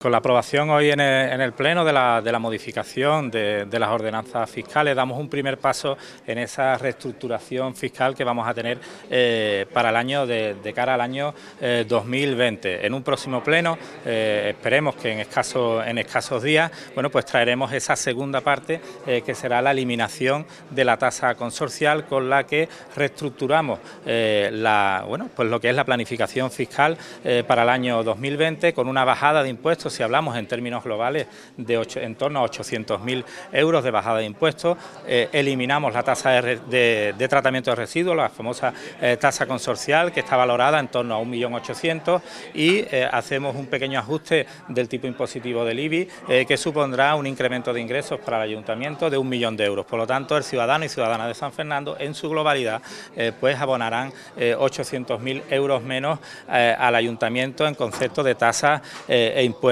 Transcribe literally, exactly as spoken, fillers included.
Con la aprobación hoy en el, en el Pleno de la, de la modificación de, de las ordenanzas fiscales damos un primer paso en esa reestructuración fiscal que vamos a tener eh, para el año de, de cara al año eh, dos mil veinte. En un próximo Pleno, eh, esperemos que en, escaso, en escasos días, bueno, pues traeremos esa segunda parte eh, que será la eliminación de la tasa consorcial, con la que reestructuramos eh, la, bueno, pues lo que es la planificación fiscal eh, para el año dos mil veinte, con una bajada de impuestos. Si hablamos en términos globales de ocho, en torno a ochocientos mil euros de bajada de impuestos, eh, eliminamos la tasa de, de, de tratamiento de residuos, la famosa eh, tasa consorcial, que está valorada en torno a un millón ochocientos mil, y eh, hacemos un pequeño ajuste del tipo impositivo del I B I, eh, que supondrá un incremento de ingresos para el ayuntamiento de un millón de euros. Por lo tanto, el ciudadano y ciudadana de San Fernando, en su globalidad, eh, pues abonarán eh, ochocientos mil euros menos eh, al ayuntamiento en concepto de tasas eh, e impuestos.